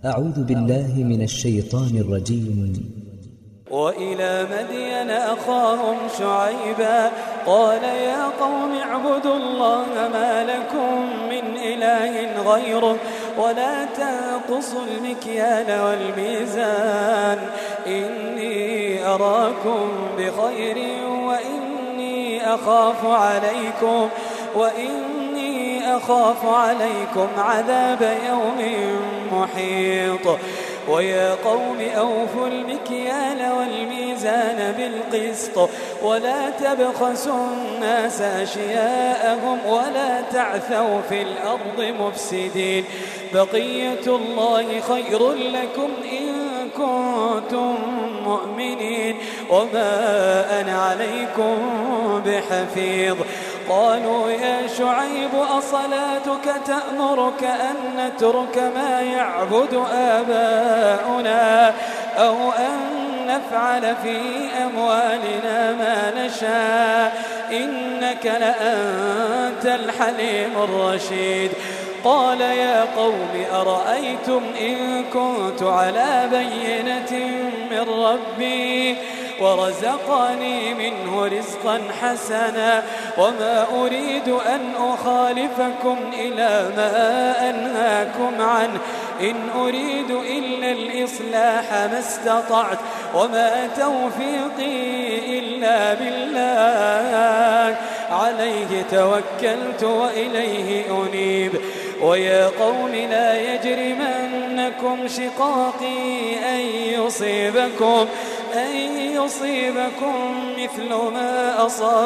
أعوذ بالله من الشيطان الرجيم. وإلى مدين أخاهم شعيبا قال يا قوم اعبدوا الله ما لكم من إله غيره ولا تنقصوا المكيال والميزان إني أراكم بخير وإني أخاف عليكم عذاب يوم محيط. ويا قوم أوفوا المكيال والميزان بالقسط ولا تبخسوا الناس أشياءهم ولا تعثوا في الأرض مفسدين بقية الله خير لكم إن كنتم مؤمنين وما أنا عليكم بحفيظ. قالوا يا شعيب أصلاتك تأمرك أن نترك ما يعبد آباؤنا أو أن نفعل في أموالنا ما نشاء إنك لأنت الحليم الرشيد. قال يا قوم أرأيتم إن كنت على بينة من ربي ورزقني منه رزقا حسنا وما أريد أن أخالفكم إلى ما أنهاكم عنه إن أريد إلا الإصلاح ما استطعت وما توفيقي إلا بالله عليه توكلت وإليه أنيب. ويا قوم لا يجرمنكم شقاقي أن يصيبكم مثل ما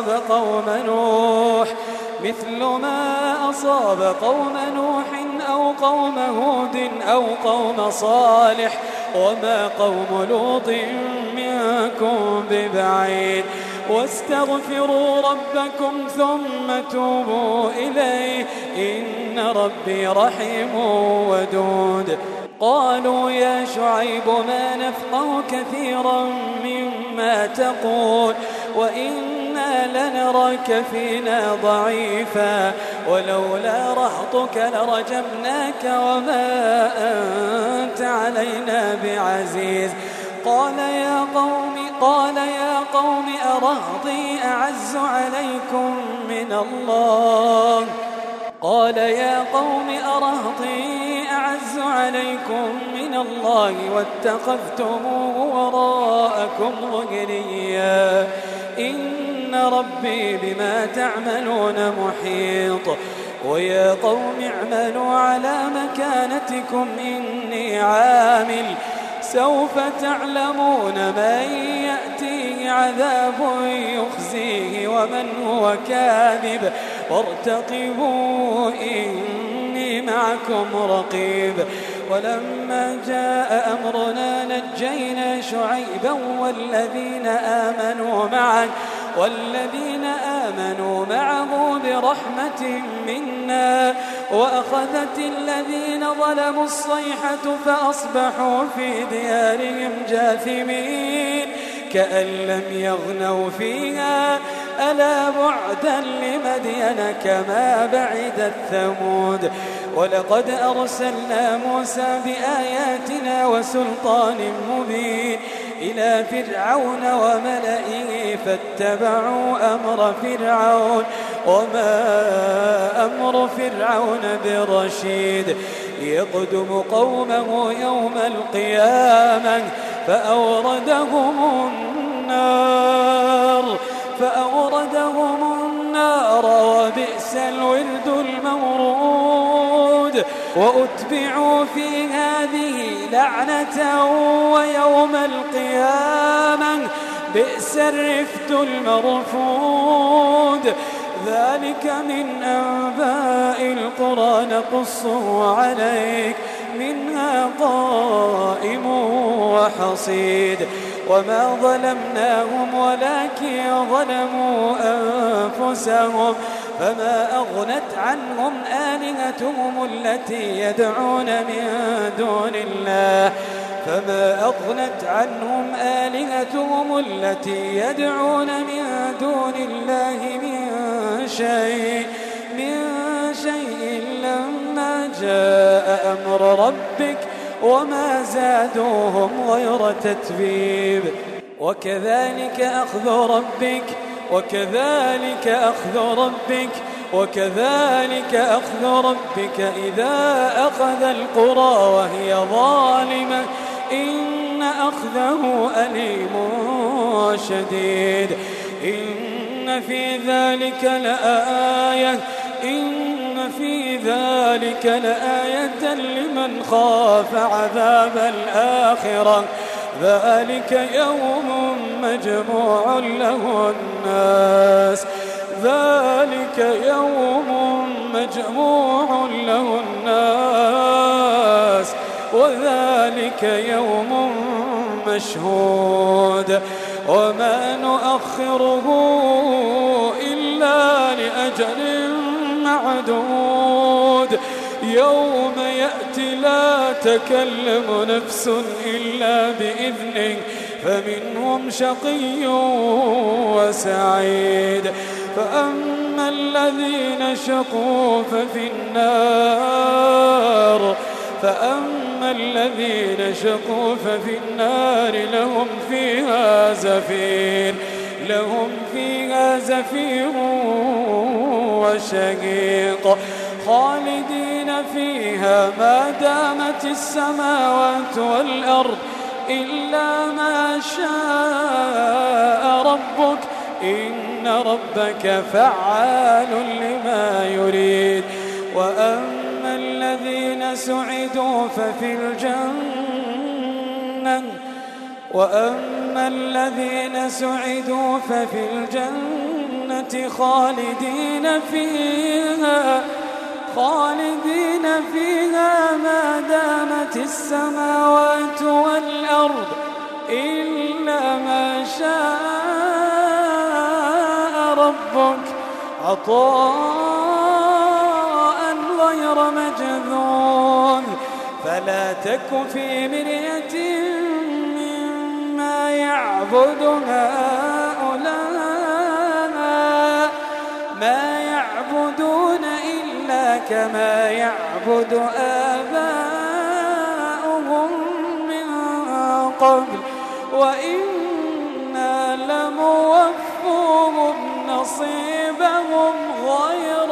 أصاب قوم نوح أو قوم هود أو قوم صالح وما قوم لوط منكم ببعيد. واستغفروا ربكم ثم توبوا إليه إن ربي رحيم ودود. قالوا يا شعيب ما نفقه كثيرا مما تقول وإنا لنراك فينا ضعيفا ولولا رهطك لرجمناك وما أنت علينا بعزيز. قال يا قوم أرهطي أعز عليكم من الله واتخذتموه وراءكم ظهريا إن ربي بما تعملون محيط. ويا قوم اعملوا على مكانتكم إني عامل سوف تعلمون من يأتيه عذاب يخزيه ومن هو كاذب وارتقبوا إني معكم رقيب. ولما جاء أمرنا نجينا شعيبا والذين آمنوا معه برحمة منا وأخذت الذين ظلموا الصيحة فأصبحوا في ديارهم جاثمين كأن لم يغنوا فيها ألا بعدا لمدين كما بعدت ثمود. ولقد أرسلنا موسى بآياتنا وسلطان مبين إلى فرعون وملئه فاتبعوا أمر فرعون وما أمر فرعون برشيد. يقدم قومه يوم القيامة فأوردهم النار وبئس الورد المورود. وأتبعوا في هذه لعنة ويوم القيامة بئس الرفد المرفود. ذلك من أنباء القرى نقصه عليك منها قائم وحصيد. وما ظلمناهم ولكن ظلموا أنفسهم فما أغنت عنهم آلهتهم التي يدعون من دون الله من شيء لما جاء أمر ربك وما زادوهم غير تتبيب. وكذلك أخذ ربك إذا أخذ القرى وهي ظالمة إن أخذه أليم شديد. إن في ذلك لآية لمن خاف عذاب الآخرة ذلك يوم مجموع له الناس وذلك يوم مشهود. وما نؤخره إلا لأجل معدود يوم يأتي لا تكلم نفس إلا بإذنه فمنهم شقي وسعيد. فأما الذين شقوا ففي النار لهم فيها زفير وشهيق خالدين فيها ما دامت السماوات والأرض إلا ما شاء ربك إن ربك فعال لما يريد. وأما الذين سعدوا ففي الجنة خالدين فيها ما دامت السماوات والأرض إلا ما شاء ربك عطاء غير مجذوذ. فلا تك في مرية مما يعبد هؤلاء ما يعبدون إلا كما يعبد آباؤهم من قبل وإنا لموفوهم نصيبهم غير